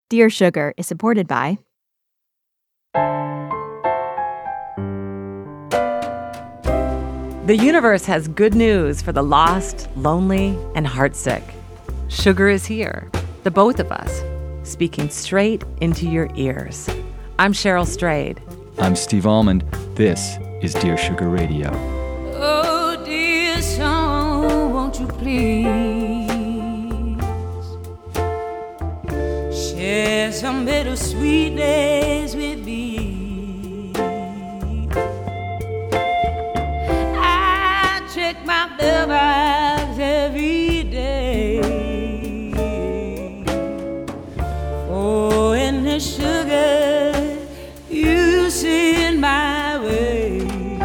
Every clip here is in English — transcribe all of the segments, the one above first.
Dear Sugar is supported by The universe has good news for the lost, lonely, and heartsick. Sugar is here, the both of us, speaking straight into your ears. I'm Cheryl Strayed. I'm Steve Almond. This is Dear Sugar Radio. Oh, dear song, won't you please share some bittersweet days with me? I check my mailbox every day. Oh, and the sugar you send my way.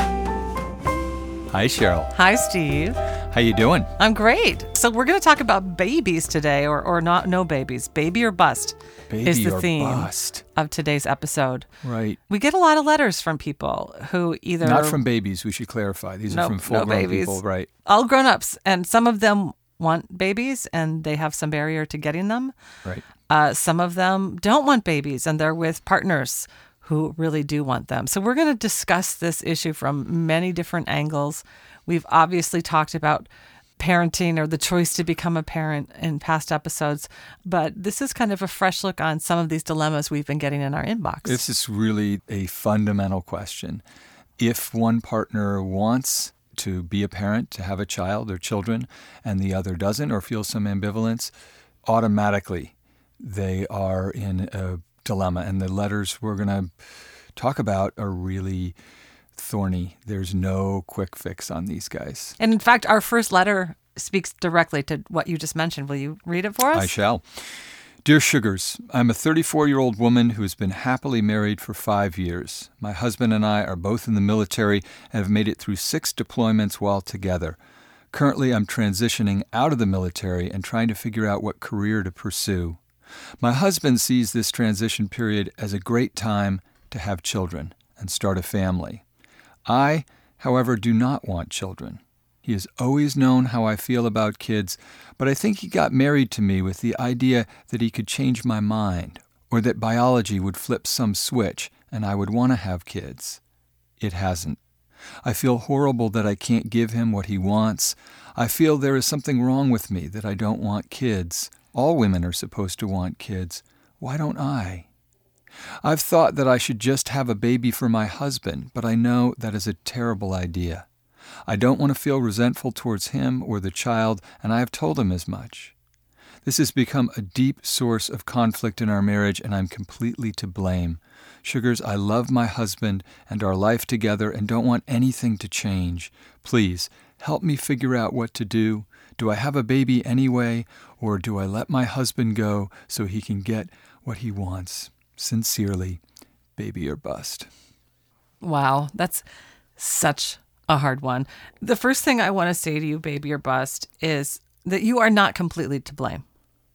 Hi, Cheryl. Hi, Steve. How you doing? I'm great. So we're going to talk about babies today, or not no babies. Baby or bust is the theme of today's episode. Right. We get a lot of letters from people who either... Not from babies, we should clarify. These are from full-grown people, right? All grown-ups. And some of them want babies, and they have some barrier to getting them. Right. Some of them don't want babies, and they're with partners who really do want them. So we're going to discuss this issue from many different angles. We've obviously talked about parenting or the choice to become a parent in past episodes, but this is kind of a fresh look on some of these dilemmas we've been getting in our inbox. This is really a fundamental question. If one partner wants to be a parent, to have a child or children, and the other doesn't or feels some ambivalence, automatically they are in a dilemma. And the letters we're going to talk about are really thorny. There's no quick fix on these guys. And in fact, our first letter speaks directly to what you just mentioned. Will you read it for us? I shall. Dear Sugars, I'm a 34-year-old woman who has been happily married for 5 years. My husband and I are both in the military and have made it through 6 deployments while together. Currently, I'm transitioning out of the military and trying to figure out what career to pursue. My husband sees this transition period as a great time to have children and start a family. I, however, do not want children. He has always known how I feel about kids, but I think he got married to me with the idea that he could change my mind, or that biology would flip some switch and I would want to have kids. It hasn't. I feel horrible that I can't give him what he wants. I feel there is something wrong with me that I don't want kids. All women are supposed to want kids. Why don't I? I've thought that I should just have a baby for my husband, but I know that is a terrible idea. I don't want to feel resentful towards him or the child, and I have told him as much. This has become a deep source of conflict in our marriage, and I'm completely to blame. Sugars, I love my husband and our life together and don't want anything to change. Please, help me figure out what to do. Do I have a baby anyway, or do I let my husband go so he can get what he wants? Sincerely, baby or bust. Wow, that's such a hard one. The first thing I want to say to you, baby or bust, is that you are not completely to blame.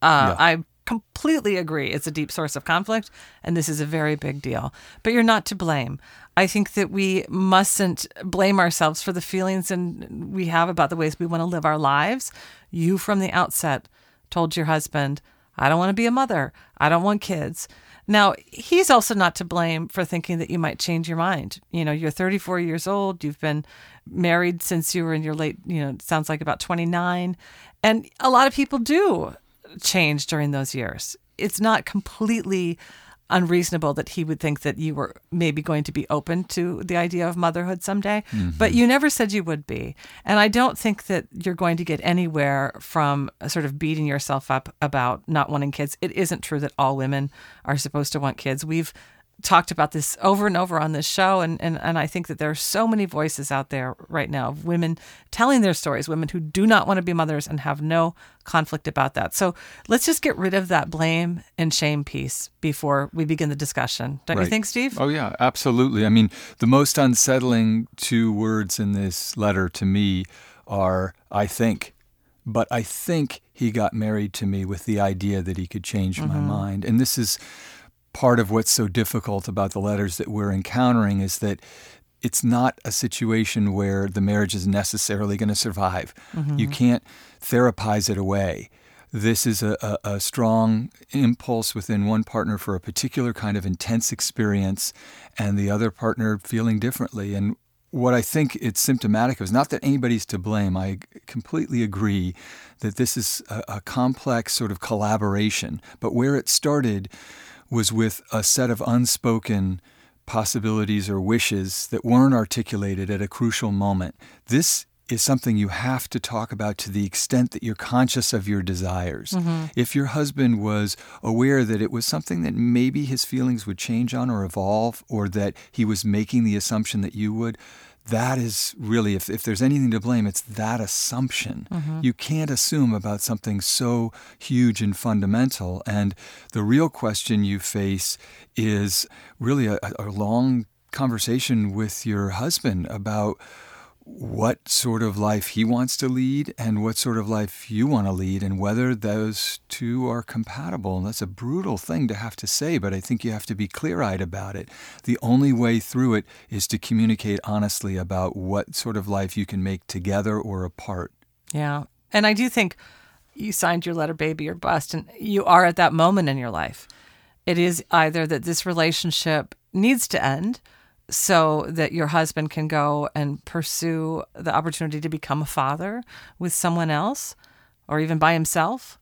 I completely agree. It's a deep source of conflict, and this is a very big deal. But you're not to blame. I think that we mustn't blame ourselves for the feelings we have about the ways we want to live our lives. You, from the outset, told your husband, I don't want to be a mother. I don't want kids. Now, he's also not to blame for thinking that you might change your mind. You know, you're 34 years old. You've been married since you were in your late, it sounds like about 29. And a lot of people do change during those years. It's not completely unreasonable that he would think that you were maybe going to be open to the idea of motherhood someday, but you never said you would be. And I don't think that you're going to get anywhere from sort of beating yourself up about not wanting kids. It isn't true that all women are supposed to want kids. We've talked about this over and over on this show, and I think that there are so many voices out there right now of women telling their stories, women who do not want to be mothers and have no conflict about that. So let's just get rid of that blame and shame piece before we begin the discussion. Don't you think, Steve? Oh, yeah, absolutely. I mean, the most unsettling 2 words in this letter to me are, I think. But I think he got married to me with the idea that he could change my mind. And this is part of what's so difficult about the letters that we're encountering, is that it's not a situation where the marriage is necessarily going to survive. You can't therapize it away. this is a strong impulse within one partner for a particular kind of intense experience, and the other partner feeling differently. And what I think it's symptomatic of is not that anybody's to blame. I completely agree that this is a complex sort of collaboration. But where it started was with a set of unspoken possibilities or wishes that weren't articulated at a crucial moment. This is something you have to talk about to the extent that you're conscious of your desires. Mm-hmm. If your husband was aware that it was something that maybe his feelings would change on or evolve, or that he was making the assumption that you would, that is really, if there's anything to blame, it's that assumption. Mm-hmm. You can't assume about something so huge and fundamental. And the real question you face is really a long conversation with your husband about what sort of life he wants to lead and what sort of life you want to lead, and whether those two are compatible. And that's a brutal thing to have to say, but I think you have to be clear-eyed about it. The only way through it is to communicate honestly about what sort of life you can make together or apart. Yeah. And I do think you signed your letter, baby or bust, and you are at that moment in your life. It is either that this relationship needs to end so that your husband can go and pursue the opportunity to become a father with someone else, or even by himself,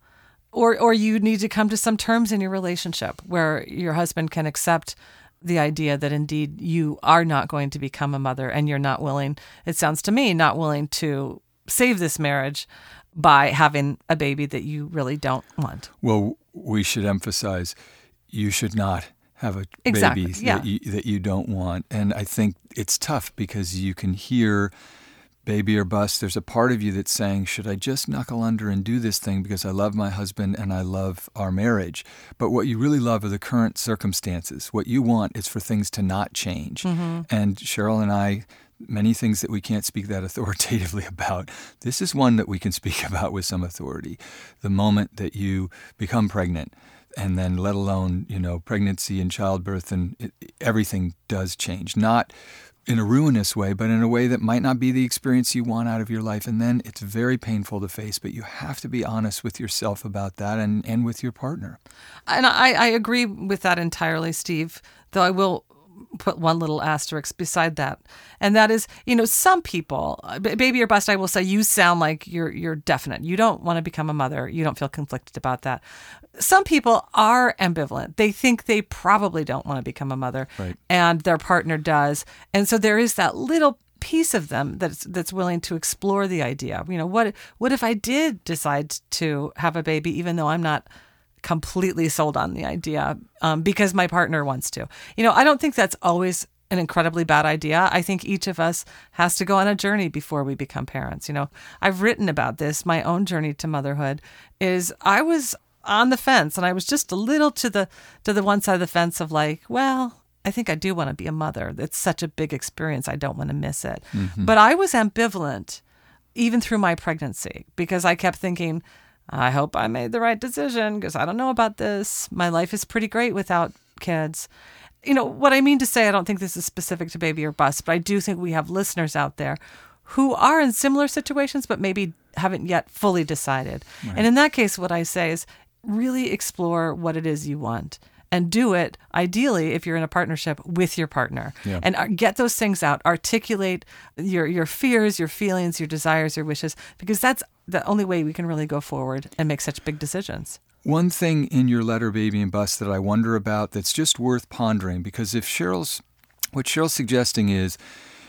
or you need to come to some terms in your relationship where your husband can accept the idea that indeed you are not going to become a mother, and you're not willing, it sounds to me, not willing to save this marriage by having a baby that you really don't want. Well, we should emphasize, you should not have a baby that you don't want. And I think it's tough because you can hear baby or bust. There's a part of you that's saying, should I just knuckle under and do this thing because I love my husband and I love our marriage? But what you really love are the current circumstances. What you want is for things to not change. Mm-hmm. And Cheryl and I, many things that we can't speak that authoritatively about. This is one that we can speak about with some authority. The moment that you become pregnant, and then let alone, pregnancy and childbirth, and everything does change. Not in a ruinous way, but in a way that might not be the experience you want out of your life. And then it's very painful to face, but you have to be honest with yourself about that and with your partner. And I agree with that entirely, Steve, though I will put one little asterisk beside that. And that is, some people, baby or bust, I will say, you sound like you're definite. You don't want to become a mother. You don't feel conflicted about that. Some people are ambivalent. They think they probably don't want to become a mother, right, and their partner does. And so there is that little piece of them that's willing to explore the idea. What if I did decide to have a baby, even though I'm not completely sold on the idea because my partner wants to. I don't think that's always an incredibly bad idea. I think each of us has to go on a journey before we become parents. I've written about this. My own journey to motherhood is I was on the fence, and I was just a little to the one side of the fence of like, well, I think I do want to be a mother. It's such a big experience. I don't want to miss it. Mm-hmm. But I was ambivalent even through my pregnancy because I kept thinking, I hope I made the right decision because I don't know about this. My life is pretty great without kids. What I mean to say, I don't think this is specific to baby or bust, but I do think we have listeners out there who are in similar situations but maybe haven't yet fully decided. Right. And in that case, what I say is really explore what it is you want. And do it, ideally, if you're in a partnership with your partner. Yeah. And get those things out. Articulate your fears, your feelings, your desires, your wishes, because that's the only way we can really go forward and make such big decisions. One thing in your letter, baby and bust, that I wonder about that's just worth pondering, because what Cheryl's suggesting is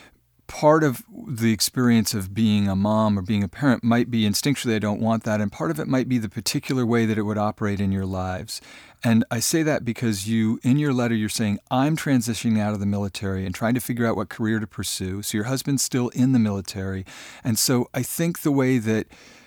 part of the experience of being a mom or being a parent might be instinctually, I don't want that, and part of it might be the particular way that it would operate in your lives. And I say that because in your letter, you're saying, I'm transitioning out of the military and trying to figure out what career to pursue. So your husband's still in the military. And so I think the way that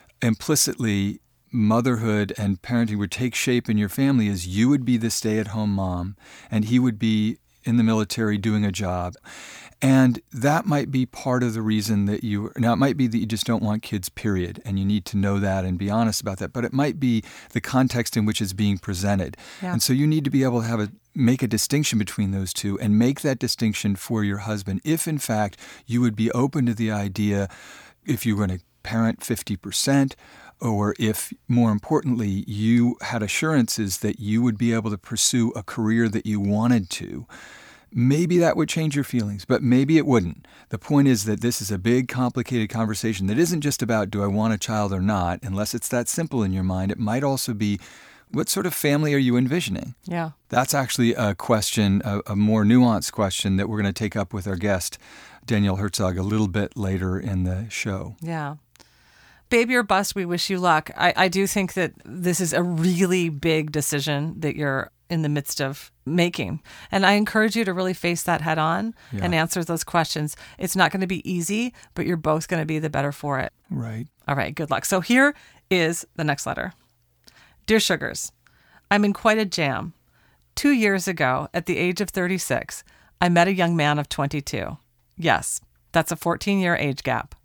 implicitly motherhood and parenting would take shape in your family is you would be the stay-at-home mom and he would be in the military doing a job. And that might be part of the reason that now it might be that you just don't want kids, period, and you need to know that and be honest about that, but it might be the context in which it's being presented. Yeah. And so you need to be able to make a distinction between those two and make that distinction for your husband. If in fact you would be open to the idea, if you're going to parent 50%, or if, more importantly, you had assurances that you would be able to pursue a career that you wanted to, maybe that would change your feelings, but maybe it wouldn't. The point is that this is a big, complicated conversation that isn't just about, do I want a child or not? Unless it's that simple in your mind, it might also be, what sort of family are you envisioning? Yeah. That's actually a question, a more nuanced question that we're going to take up with our guest, Danielle Herzog, a little bit later in the show. Yeah. Baby or bust, we wish you luck. I do think that this is a really big decision that you're in the midst of making. And I encourage you to really face that head on and answer those questions. It's not going to be easy, but you're both going to be the better for it. Right. All right, good luck. So here is the next letter. Dear Sugars, I'm in quite a jam. 2 years ago, at the age of 36, I met a young man of 22. Yes, that's a 14-year age gap.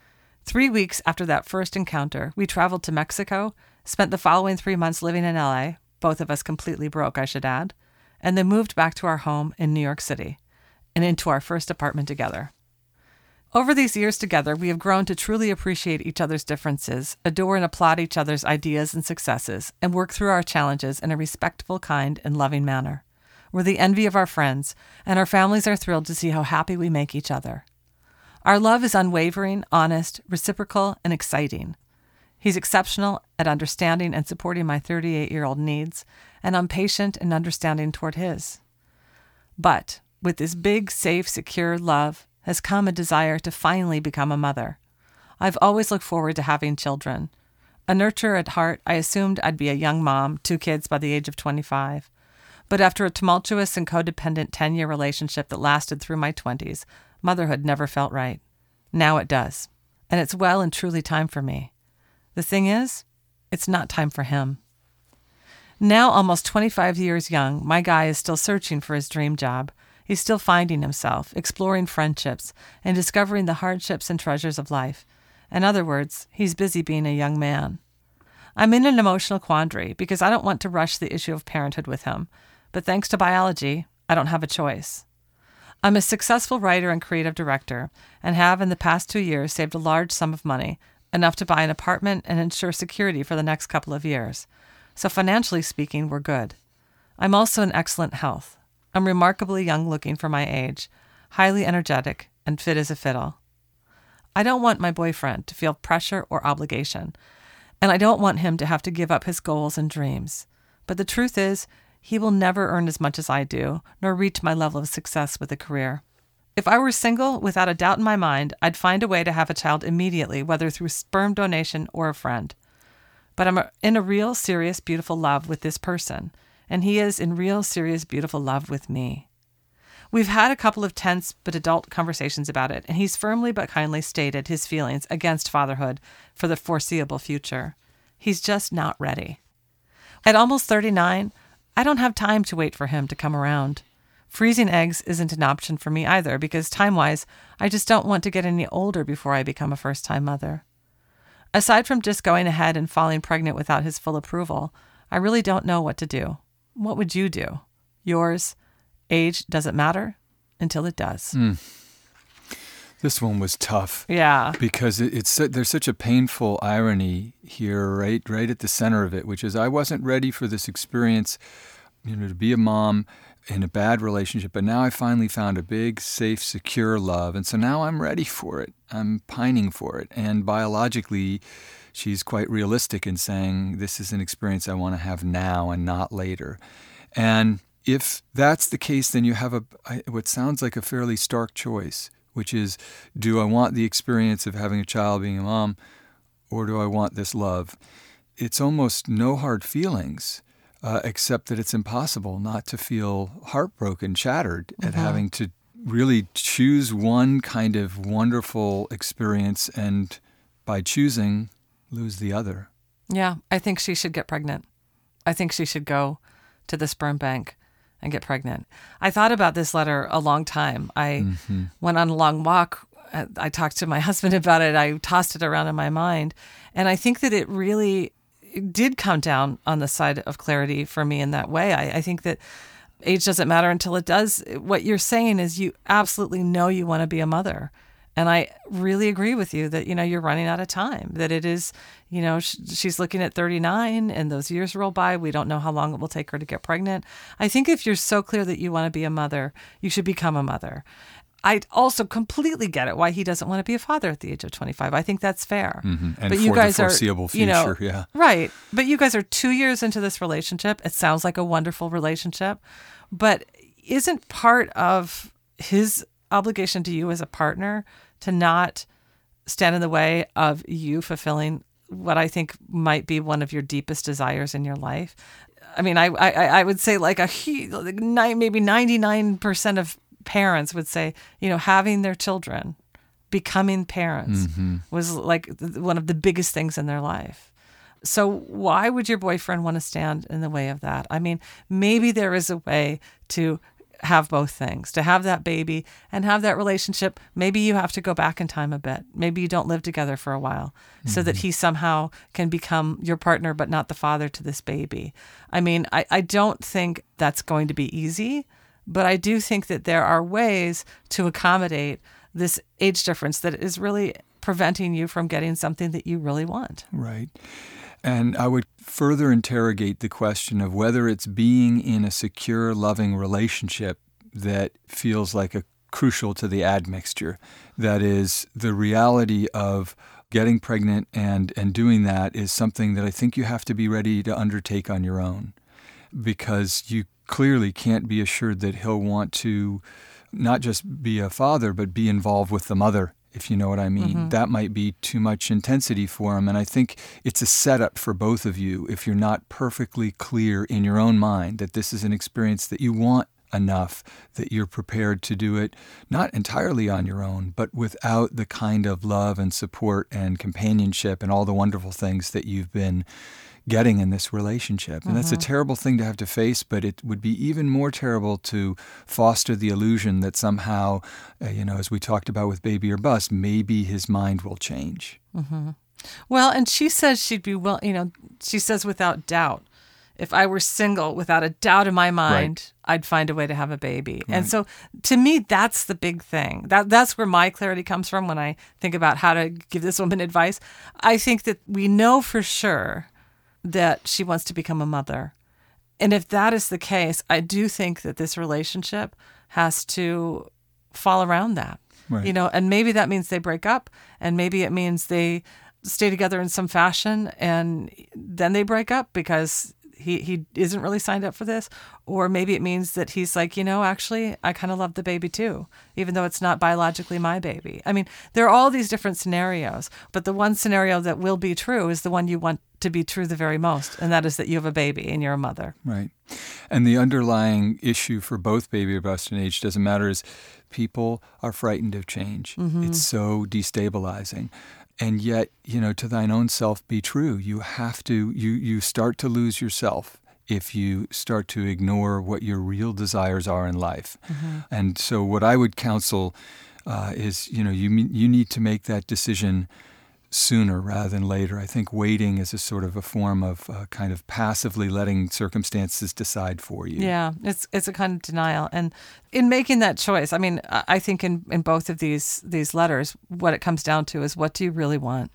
3 weeks after that first encounter, we traveled to Mexico, spent the following 3 months living in LA, both of us completely broke, I should add, and then moved back to our home in New York City and into our first apartment together. Over these years together, we have grown to truly appreciate each other's differences, adore and applaud each other's ideas and successes, and work through our challenges in a respectful, kind, and loving manner. We're the envy of our friends, and our families are thrilled to see how happy we make each other. Our love is unwavering, honest, reciprocal, and exciting. He's exceptional at understanding and supporting my 38-year-old needs, and I'm patient and understanding toward his. But with this big, safe, secure love has come a desire to finally become a mother. I've always looked forward to having children. A nurturer at heart, I assumed I'd be a young mom, 2 kids by the age of 25. But after a tumultuous and codependent 10-year relationship that lasted through my 20s, motherhood never felt right. Now it does. And it's well and truly time for me. The thing is, it's not time for him. Now almost 25 years young, my guy is still searching for his dream job. He's still finding himself, exploring friendships, and discovering the hardships and treasures of life. In other words, he's busy being a young man. I'm in an emotional quandary because I don't want to rush the issue of parenthood with him, but thanks to biology, I don't have a choice. I'm a successful writer and creative director and have in the past 2 years saved a large sum of money, enough to buy an apartment and ensure security for the next couple of years. So financially speaking, we're good. I'm also in excellent health. I'm remarkably young looking for my age, highly energetic, and fit as a fiddle. I don't want my boyfriend to feel pressure or obligation, and I don't want him to have to give up his goals and dreams. But the truth is, he will never earn as much as I do, nor reach my level of success with a career. If I were single, without a doubt in my mind, I'd find a way to have a child immediately, whether through sperm donation or a friend. But I'm in a real, serious, beautiful love with this person, and he is in real, serious, beautiful love with me. We've had a couple of tense but adult conversations about it, and he's firmly but kindly stated his feelings against fatherhood for the foreseeable future. He's just not ready. At almost 39, I don't have time to wait for him to come around. Freezing eggs isn't an option for me either because time-wise, I just don't want to get any older before I become a first-time mother. Aside from just going ahead and falling pregnant without his full approval, I really don't know what to do. What would you do? Yours, age doesn't matter until it does. This one was tough. Yeah. Because there's such a painful irony here, right at the center of it, which is I wasn't ready for this experience, to be a mom in a bad relationship, but now I finally found a big, safe, secure love, and so now I'm ready for it. I'm pining for it, and biologically, she's quite realistic in saying this is an experience I want to have now and not later. And if that's the case, then you have what sounds like a fairly stark choice, which is, do I want the experience of having a child, being a mom, or do I want this love? It's almost no hard feelings, except that it's impossible not to feel heartbroken, shattered at having to really choose one kind of wonderful experience and by choosing, lose the other. Yeah, I think she should get pregnant. I think she should go to the sperm bank and get pregnant. I thought about this letter a long time. I went on a long walk. I talked to my husband about it. I tossed it around in my mind. And I think that it really did come down on the side of clarity for me in that way. I think that age doesn't matter until it does. What you're saying is you absolutely know you want to be a mother. And I really agree with you that, you're running out of time, that it is, she's looking at 39 and those years roll by. We don't know how long it will take her to get pregnant. I think if you're so clear that you want to be a mother, you should become a mother. I also completely get it why he doesn't want to be a father at the age of 25. I think that's fair. Mm-hmm. And but for you guys the foreseeable future, yeah. Right. But you guys are 2 years into this relationship. It sounds like a wonderful relationship. But isn't part of his obligation to you as a partner to not stand in the way of you fulfilling what I think might be one of your deepest desires in your life? I mean, I would say maybe 99% of parents would say, having their children, becoming parents was like one of the biggest things in their life. So why would your boyfriend want to stand in the way of that? I mean, maybe there is a way to have both things, to have that baby and have that relationship. Maybe you have to go back in time a bit. Maybe you don't live together for a while so that he somehow can become your partner, but not the father to this baby. I mean, I don't think that's going to be easy, but I do think that there are ways to accommodate this age difference that is really preventing you from getting something that you really want. Right. And I would further interrogate the question of whether it's being in a secure, loving relationship that feels like crucial to the admixture. That is, the reality of getting pregnant and doing that is something that I think you have to be ready to undertake on your own, because you clearly can't be assured that he'll want to not just be a father, but be involved with the mother, if you know what I mean. Mm-hmm. That might be too much intensity for him. And I think it's a setup for both of you if you're not perfectly clear in your own mind that this is an experience that you want enough that you're prepared to do it, not entirely on your own, but without the kind of love and support and companionship and all the wonderful things that you've been getting in this relationship. And that's a terrible thing to have to face, but it would be even more terrible to foster the illusion that somehow, as we talked about with Baby or Bust, maybe his mind will change. Mm-hmm. Well, and she says she'd be she says without doubt, if I were single, without a doubt in my mind, right, I'd find a way to have a baby. Right. And so to me, that's the big thing. That's where my clarity comes from when I think about how to give this woman advice. I think that we know for sure that she wants to become a mother. And if that is the case, I do think that this relationship has to fall around that. Right. And maybe that means they break up, and maybe it means they stay together in some fashion and then they break up because he isn't really signed up for this. Or maybe it means that he's like, actually, I kind of love the baby too, even though it's not biologically my baby. I mean, there are all these different scenarios, but the one scenario that will be true is the one you want to be true the very most, and that is that you have a baby and you're a mother. Right. And the underlying issue for both Baby or Bust and Age Doesn't Matter is people are frightened of change. Mm-hmm. It's so destabilizing. And yet, to thine own self be true. You have to, you start to lose yourself if you start to ignore what your real desires are in life. Mm-hmm. And so what I would counsel is, you need to make that decision sooner rather than later. I think waiting is a sort of a form of kind of passively letting circumstances decide for you. Yeah, it's a kind of denial. And in making that choice, I mean, I think in both of these letters, what it comes down to is, what do you really want?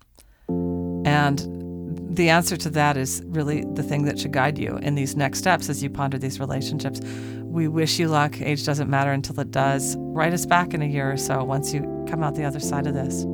And the answer to that is really the thing that should guide you in these next steps as you ponder these relationships. We wish you luck. Age doesn't matter until it does. Write us back in a year or so once you come out the other side of this.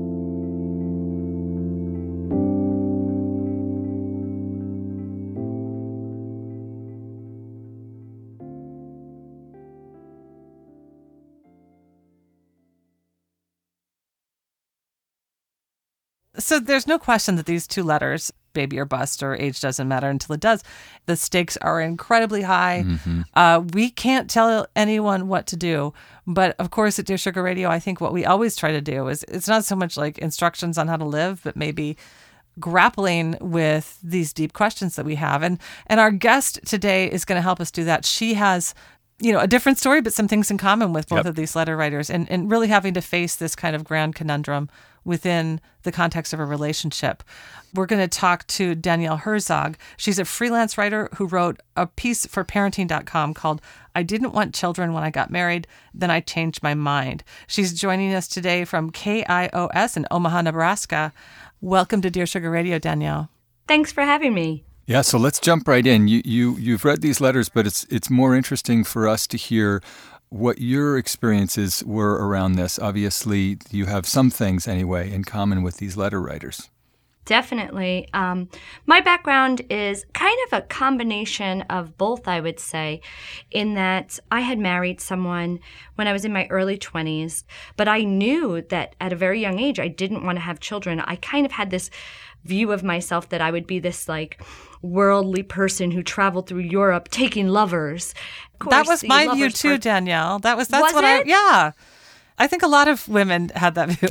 So there's no question that these two letters, Baby or Bust or Age Doesn't Matter Until It Does, the stakes are incredibly high. Mm-hmm. We can't tell anyone what to do. But of course, at Dear Sugar Radio, I think what we always try to do is, it's not so much like instructions on how to live, but maybe grappling with these deep questions that we have. And our guest today is going to help us do that. She has a different story, but some things in common with both of these letter writers, and really having to face this kind of grand conundrum within the context of a relationship. We're going to talk to Danielle Herzog. She's a freelance writer who wrote a piece for parenting.com called I Didn't Want Children When I Got Married, Then I Changed My Mind. She's joining us today from KIOS in Omaha, Nebraska. Welcome to Dear Sugar Radio, Danielle. Thanks for having me. Yeah, so let's jump right in. You've read these letters, but it's more interesting for us to hear what your experiences were around this. Obviously, you have some things anyway in common with these letter writers. Definitely. My background is kind of a combination of both, I would say, in that I had married someone when I was in my early 20s, but I knew that at a very young age I didn't want to have children. I kind of had this view of myself that I would be this like worldly person who traveled through Europe taking lovers. Course, that was my view too, Danielle. That's what I think a lot of women had that view.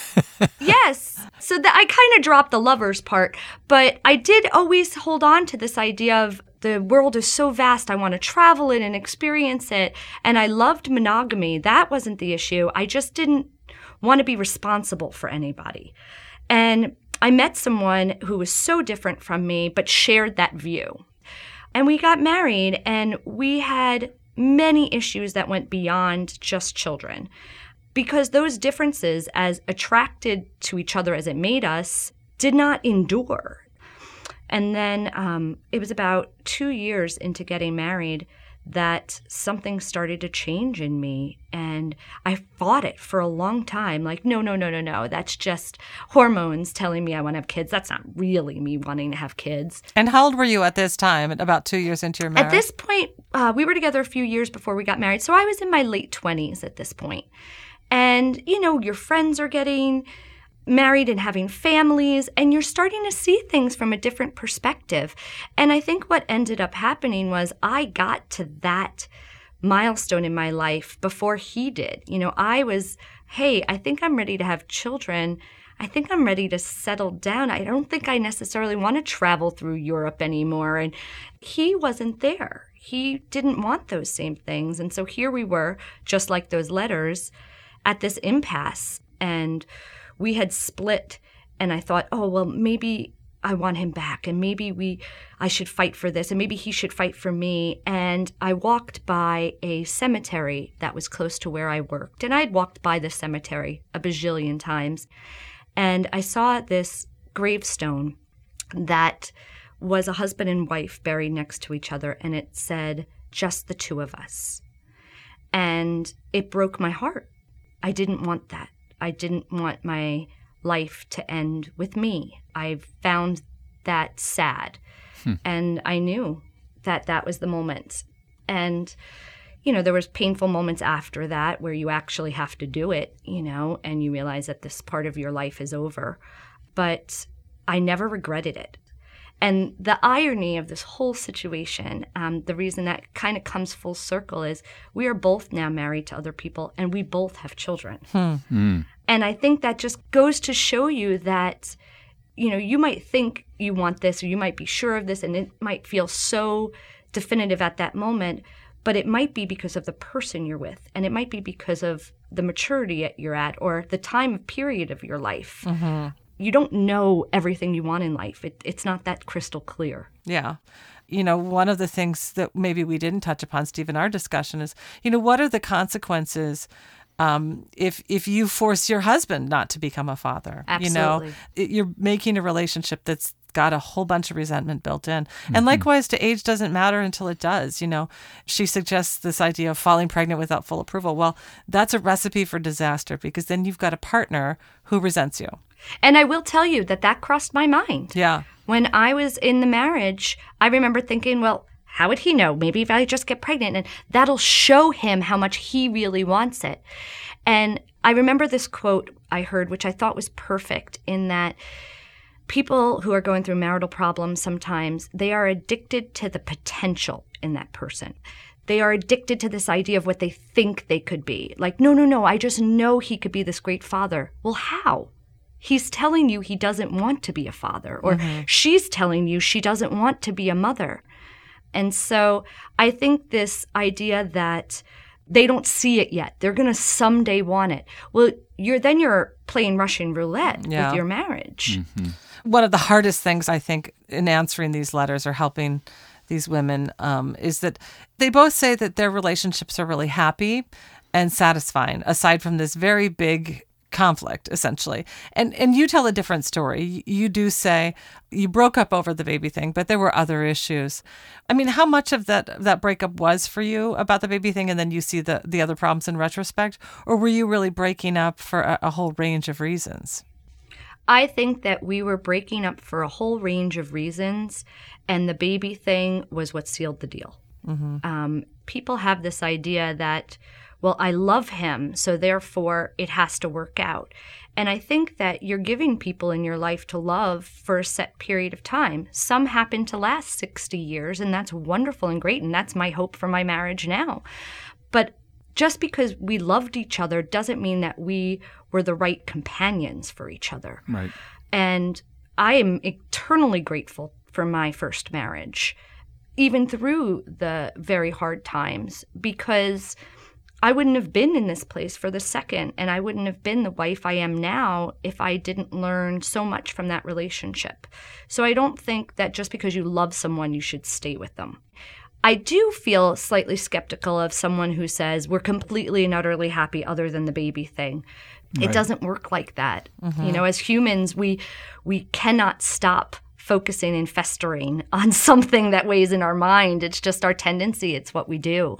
Yes. So I kind of dropped the lovers part, but I did always hold on to this idea of the world is so vast. I want to travel it and experience it. And I loved monogamy. That wasn't the issue. I just didn't want to be responsible for anybody. And I met someone who was so different from me, but shared that view. And we got married, and we had many issues that went beyond just children. Because those differences, as attracted to each other as it made us, did not endure. And then it was about 2 years into getting married that something started to change in me. And I fought it for a long time. Like, no. That's just hormones telling me I want to have kids. That's not really me wanting to have kids. And how old were you at this time, about 2 years into your marriage? At this point, we were together a few years before we got married. So I was in my late 20s at this point. And, your friends are getting married and having families, and you're starting to see things from a different perspective. And I think what ended up happening was I got to that milestone in my life before he did. I was, hey, I think I'm ready to have children. I think I'm ready to settle down. I don't think I necessarily want to travel through Europe anymore. And he wasn't there. He didn't want those same things. And so here we were, just like those letters, at this impasse. And we had split, and I thought, oh, well, maybe I want him back, and maybe I should fight for this, and maybe he should fight for me. And I walked by a cemetery that was close to where I worked, and I'd walked by the cemetery a bajillion times, and I saw this gravestone that was a husband and wife buried next to each other, and it said, "Just the two of us." And it broke my heart. I didn't want that. I didn't want my life to end with me. I found that sad. And I knew that that was the moment. And, there was painful moments after that where you actually have to do it, and you realize that this part of your life is over. But I never regretted it. And the irony of this whole situation, the reason that kind of comes full circle is we are both now married to other people, and we both have children. And I think that just goes to show you that, you might think you want this, or you might be sure of this, and it might feel so definitive at that moment, but it might be because of the person you're with, and it might be because of the maturity you're at, or the time period of your life. Mm-hmm. You don't know everything you want in life. It's not that crystal clear. Yeah. One of the things that maybe we didn't touch upon, Steve, in our discussion is, what are the consequences if you force your husband not to become a father? Absolutely. You're making a relationship that's got a whole bunch of resentment built in. And likewise, to age doesn't matter until it does. She suggests this idea of falling pregnant without full approval. Well, that's a recipe for disaster, because then you've got a partner who resents you. And I will tell you that crossed my mind. Yeah. When I was in the marriage, I remember thinking, well, how would he know? Maybe if I just get pregnant, and that'll show him how much he really wants it. And I remember this quote I heard, which I thought was perfect, in that people who are going through marital problems sometimes, they are addicted to the potential in that person. They are addicted to this idea of what they think they could be. Like, no, I just know he could be this great father. Well, how? He's telling you he doesn't want to be a father, or she's telling you she doesn't want to be a mother. And so I think this idea that they don't see it yet, they're going to someday want it. Well, you're playing Russian roulette Yeah. with your marriage. One of the hardest things, I think, in answering these letters or helping these women is that they both say that their relationships are really happy and satisfying, aside from this very big conflict, essentially. And you tell a different story. You do say you broke up over the baby thing, but there were other issues. I mean, how much of that breakup was for you about the baby thing, and then you see the other problems in retrospect? Or were you really breaking up for a whole range of reasons? I think that we were breaking up for a whole range of reasons, and the baby thing was what sealed the deal. People have this idea that, well, I love him, so therefore it has to work out. And I think that you're giving people in your life to love for a set period of time. Some happen to last 60 years, and that's wonderful and great, and that's my hope for my marriage now. But just because we loved each other doesn't mean that we were the right companions for each other. Right. And I am eternally grateful for my first marriage, even through the very hard times, because I wouldn't have been in this place for the second, and I wouldn't have been the wife I am now if I didn't learn so much from that relationship. So I don't think that just because you love someone, you should stay with them. I do feel slightly skeptical of someone who says we're completely and utterly happy other than the baby thing. It doesn't work like that. You know, as humans, we cannot stop focusing and festering on something that weighs in our mind. It's just our tendency. It's what we do.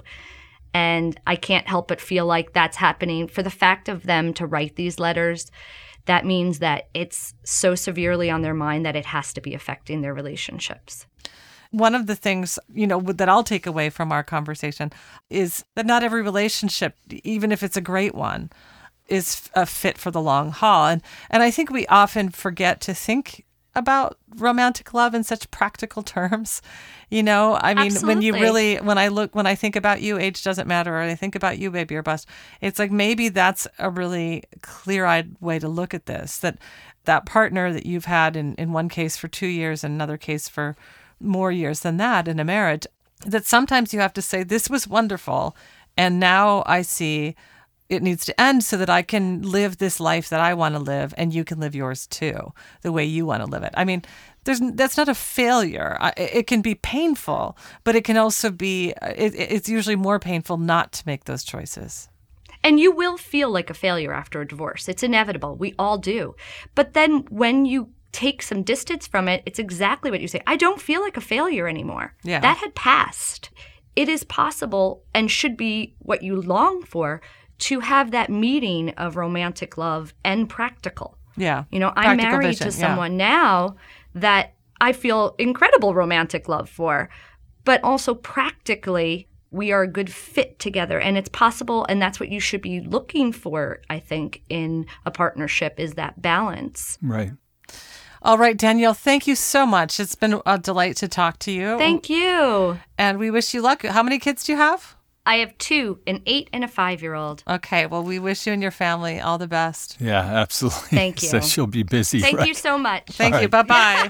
And I can't help but feel like that's happening. For the fact of them to write these letters, that means that it's so severely on their mind that it has to be affecting their relationships. One of the things, that I'll take away from our conversation is that not every relationship, even if it's a great one, is a fit for the long haul. And I think we often forget to think about romantic love in such practical terms. I mean, Absolutely. when I think about you, age doesn't matter, or I think about you, baby or bust, it's like maybe that's a really clear-eyed way to look at this, that partner that you've had in one case for 2 years and another case for more years than that in a marriage, that sometimes you have to say, this was wonderful, and now I see it needs to end so that I can live this life that I want to live, and you can live yours too, the way you want to live it. I mean, that's not a failure. It can be painful, but it can also be, it's usually more painful not to make those choices. And you will feel like a failure after a divorce. It's inevitable. We all do. But then when you take some distance from it, it's exactly what you say. I don't feel like a failure anymore. Yeah. That had passed. It is possible, and should be what you long for, to have that meeting of romantic love and practical. Yeah. I'm Practical married vision, to someone now that I feel incredible romantic love for, but also practically we are a good fit together, and it's possible, and that's what you should be looking for, I think, in a partnership, is that balance. Right. All right, Danielle, thank you so much. It's been a delight to talk to you. Thank you. And we wish you luck. How many kids do you have? I have 2, an 8 and a 5-year-old. Okay, well, we wish you and your family all the best. Yeah, absolutely. Thank you. So she'll be busy. Thank right? you so much. Thank you. right. Bye-bye.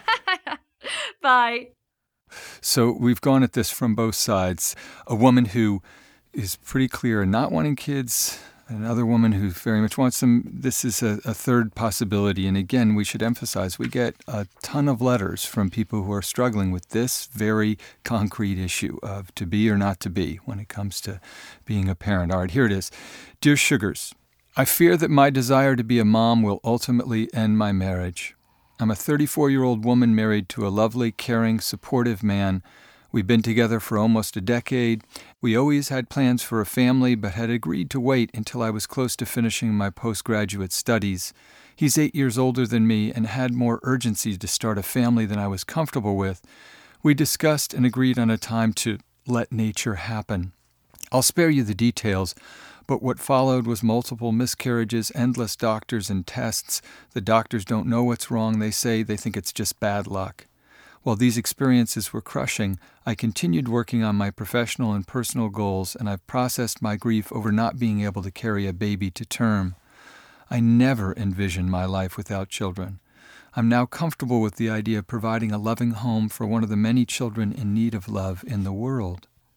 Bye. So we've gone at this from both sides. A woman who is pretty clear in not wanting kids, another woman who very much wants them. This is a third possibility. And again, we should emphasize we get a ton of letters from people who are struggling with this very concrete issue of to be or not to be when it comes to being a parent. All right, here it is. Dear Sugars, I fear that my desire to be a mom will ultimately end my marriage. I'm a 34-year-old woman married to a lovely, caring, supportive man. We've been together for almost a decade. We always had plans for a family, but had agreed to wait until I was close to finishing my postgraduate studies. He's 8 years older than me and had more urgency to start a family than I was comfortable with. We discussed and agreed on a time to let nature happen. I'll spare you the details, but what followed was multiple miscarriages, endless doctors and tests. The doctors don't know what's wrong. They say they think it's just bad luck. While these experiences were crushing, I continued working on my professional and personal goals, and I've processed my grief over not being able to carry a baby to term. I never envisioned my life without children. I'm now comfortable with the idea of providing a loving home for one of the many children in need of love in the world.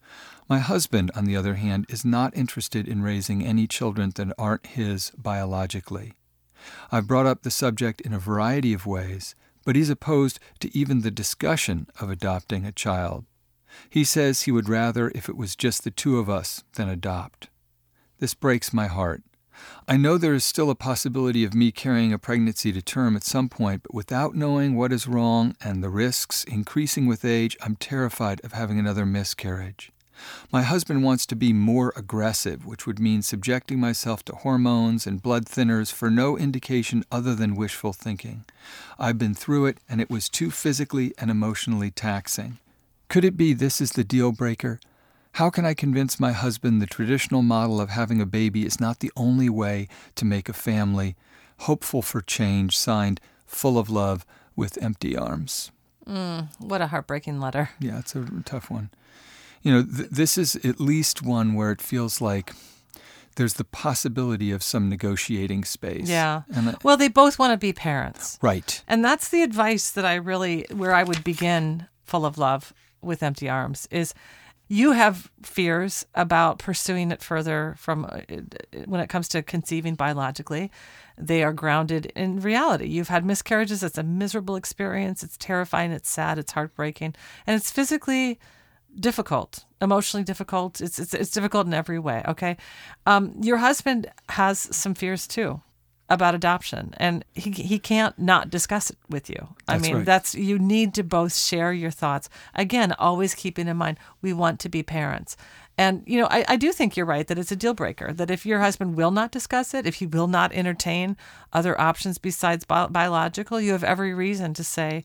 My husband, on the other hand, is not interested in raising any children that aren't his biologically. I've brought up the subject in a variety of ways, but he's opposed to even the discussion of adopting a child. He says he would rather if it was just the two of us than adopt. This breaks my heart. I know there is still a possibility of me carrying a pregnancy to term at some point, but without knowing what is wrong and the risks increasing with age, I'm terrified of having another miscarriage. My husband wants to be more aggressive, which would mean subjecting myself to hormones and blood thinners for no indication other than wishful thinking. I've been through it, and it was too physically and emotionally taxing. Could it be this is the deal breaker? How can I convince my husband the traditional model of having a baby is not the only way to make a family? Hopeful for change, signed, full of love, with empty arms. What a heartbreaking letter. Yeah, it's a tough one. You know, this is at least one where it feels like there's the possibility of some negotiating space. Yeah. Well, they both want to be parents. Right. And that's the advice that where I would begin Full of Love with Empty Arms is you have fears about pursuing it further from when it comes to conceiving biologically. They are grounded in reality. You've had miscarriages. It's a miserable experience. It's terrifying. It's sad. It's heartbreaking. And it's physically difficult, emotionally difficult. It's difficult in every way. Okay. Your husband has some fears too about adoption, and he can't not discuss it with you. Right. You need to both share your thoughts. Again, always keeping in mind, we want to be parents. And, you know, I do think you're right that it's a deal breaker, that if your husband will not discuss it, if he will not entertain other options besides biological, you have every reason to say,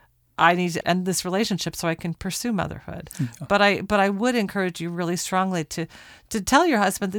I need to end this relationship so I can pursue motherhood. Yeah. But I would encourage you really strongly to tell your husband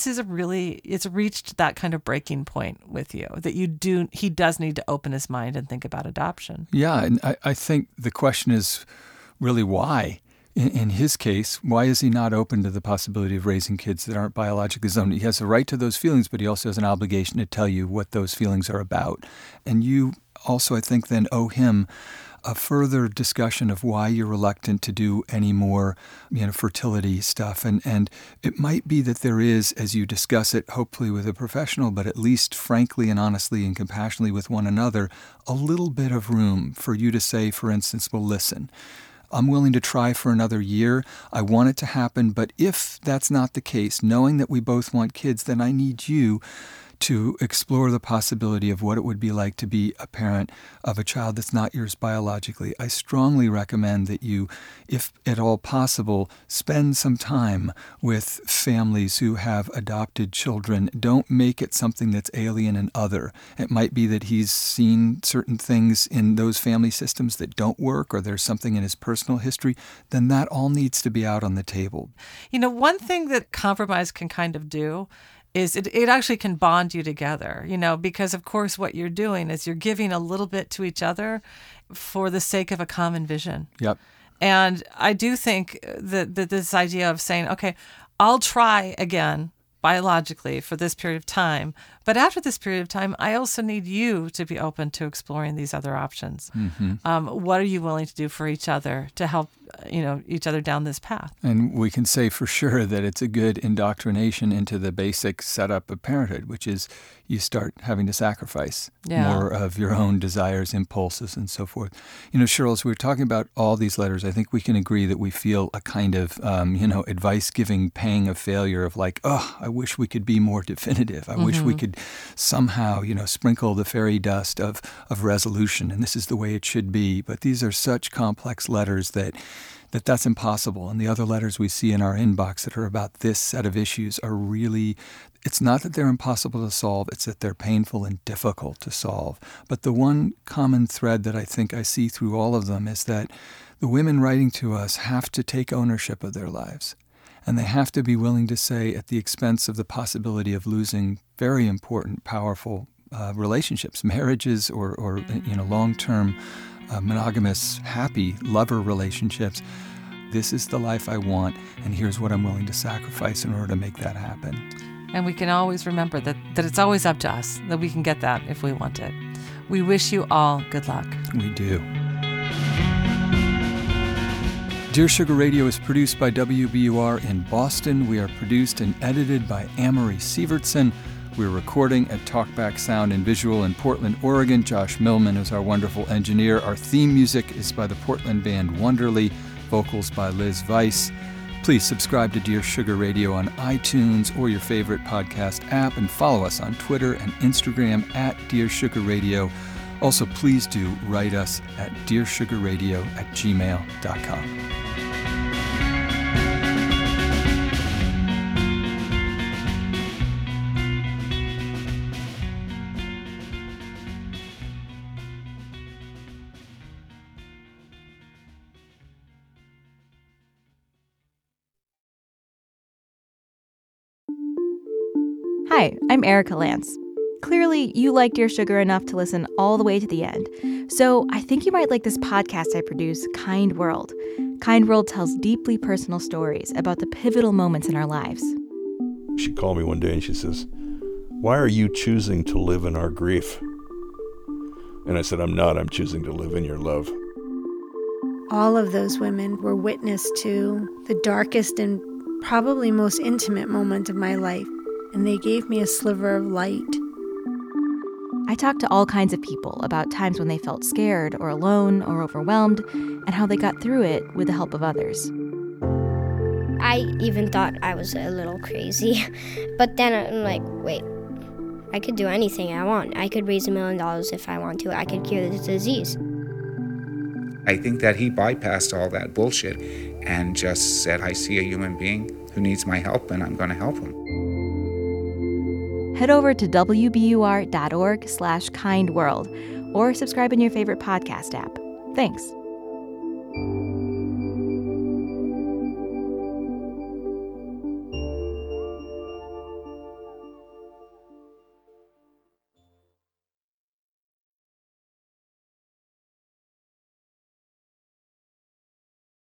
it's reached that kind of breaking point with you, that he does need to open his mind and think about adoption. Yeah, and I think the question is really why. In his case, why is he not open to the possibility of raising kids that aren't biologically his own? He has a right to those feelings, but he also has an obligation to tell you what those feelings are about. And you also, I think, then owe him a further discussion of why you're reluctant to do any more, fertility stuff. And it might be that there is, as you discuss it, hopefully with a professional, but at least frankly and honestly and compassionately with one another, a little bit of room for you to say, for instance, well, listen, I'm willing to try for another year. I want it to happen. But if that's not the case, knowing that we both want kids, then I need you to explore the possibility of what it would be like to be a parent of a child that's not yours biologically. I strongly recommend that you, if at all possible, spend some time with families who have adopted children. Don't make it something that's alien and other. It might be that he's seen certain things in those family systems that don't work, or there's something in his personal history. Then that all needs to be out on the table. You know, one thing that compromise can kind of do is it actually can bond you together, because of course what you're doing is you're giving a little bit to each other for the sake of a common vision. Yep. And I do think that this idea of saying, okay, I'll try again biologically for this period of time, but after this period of time, I also need you to be open to exploring these other options. Mm-hmm. What are you willing to do for each other to help each other down this path? And we can say for sure that it's a good indoctrination into the basic setup of parenthood, which is you start having to sacrifice more of your own desires, impulses, and so forth. Cheryl, as we were talking about all these letters, I think we can agree that we feel a kind of, advice-giving pang of failure of like, oh, I wish we could be more definitive. I wish we could somehow, sprinkle the fairy dust of resolution, and this is the way it should be. But these are such complex letters that's impossible. And the other letters we see in our inbox that are about this set of issues are really, it's not that they're impossible to solve, it's that they're painful and difficult to solve. But the one common thread that I think I see through all of them is that the women writing to us have to take ownership of their lives. And they have to be willing to say, at the expense of the possibility of losing very important, powerful relationships, marriages or long-term monogamous, happy lover relationships. This is the life I want, and here's what I'm willing to sacrifice in order to make that happen. And we can always remember that it's always up to us, that we can get that if we want it. We wish you all good luck. We do. Dear Sugar Radio is produced by WBUR in Boston. We are produced and edited by Amory Sievertson. We're recording at Talkback Sound and Visual in Portland, Oregon. Josh Millman is our wonderful engineer. Our theme music is by the Portland band Wonderly, vocals by Liz Weiss. Please subscribe to Dear Sugar Radio on iTunes or your favorite podcast app, and follow us on Twitter and Instagram at Dear Sugar Radio. Also, please do write us at dearsugarradio@gmail.com. Hi, I'm Erica Lance. Clearly, you like Dear Sugar enough to listen all the way to the end. So I think you might like this podcast I produce, Kind World. Kind World tells deeply personal stories about the pivotal moments in our lives. She called me one day and she says, "Why are you choosing to live in our grief?" And I said, "I'm not. I'm choosing to live in your love." All of those women were witness to the darkest and probably most intimate moment of my life, and they gave me a sliver of light. I talked to all kinds of people about times when they felt scared or alone or overwhelmed, and how they got through it with the help of others. I even thought I was a little crazy, but then I'm like, wait, I could do anything I want. I could raise $1 million if I want to. I could cure this disease. I think that he bypassed all that bullshit and just said, I see a human being who needs my help and I'm going to help him. Head over to wbur.org/kindworld or subscribe in your favorite podcast app. Thanks.